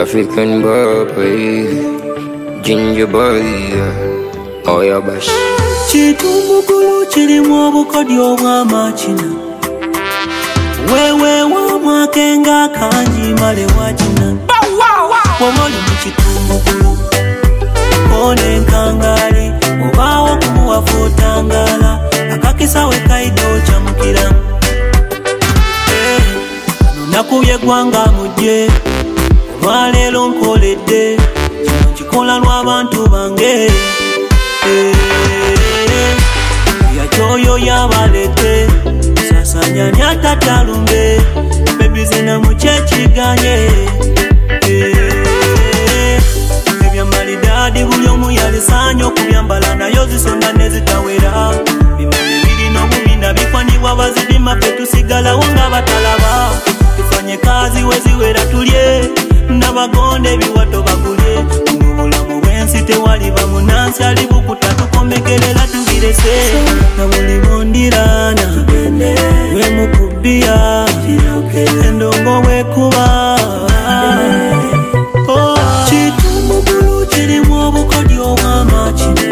African boy, ginger boy, oh yeah, bash. Chitumbukulu chirimu obukodyo obw'amakina wewe wamwakenga kanji male wakina womoli mu chitumbukulu one nkangale obaawo kumuwafutangala akakisa wekaido chamukira nakubye gwanga mujje olwaleero nkoledde kino kikola lw'abantu bange yachoyo yabalete sasanya nyatatalumbe bebizina muchechiganye ebyamalidadi buli omu yalisanyo kubyambala nayo zisonda nezitawera bimali birina obubina bifanyibwa bazidima ffe tusigalawo nga batalaba tufanye kazi weziwera tulye nabagonde ebiwato bagulye mubulamu bwensi tewali bamunansi ali bukuta tukomekerera tubirese na buli bondirana we mukubia endongo wekuba chitumbukulu kirimu obukodyo obw'amakina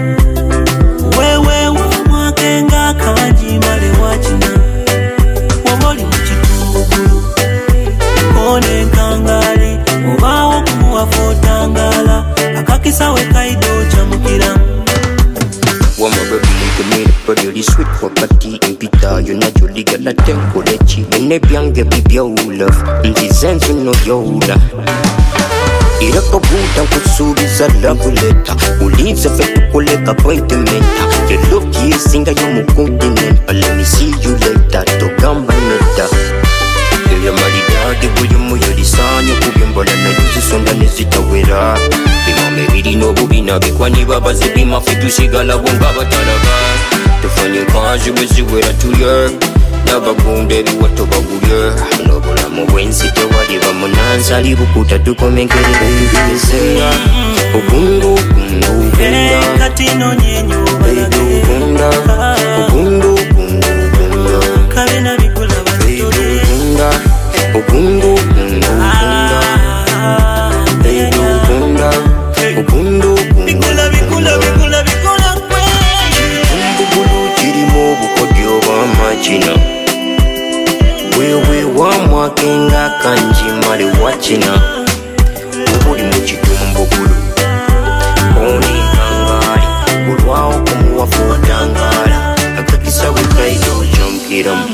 wewe wamwakenga kanji male wakina womoli mu chitumbukulu one nkangale obaawo kumuwafutangala akakisa wekaido chamukira Wama baby kumira padi sweet wakati impita yona joli gala tempolechi ene byange bibya love nzizenzu no yola irako buta kusubiza laguleta uliza fetu kuleka appointment you look singa yo mukontinent let me see you later to gamba neta ya malidadi buli muyolisanyo kubyambala nayo zisonda nezitawera bimame birino bubina bikwaniba bazibima ffe tusigala bonga batalaga tufanye kazi weziwera tulye nabagonda ebiwato bagulye n'obulamu bwensi tewali bamunansi ali bukuta tukomenkerera ebibirizenga ogundu kati nonyenyo ogunda ogundu kabina bigula batole ogundu bigula kwe Chitumbukulu chirimu obukodyo obw'amakina wewe wamwakenga kanji male wakina obuli mu chitumbukulu oni nkangale olwawo kumuwafutangala akakisa wekaido chamukiramu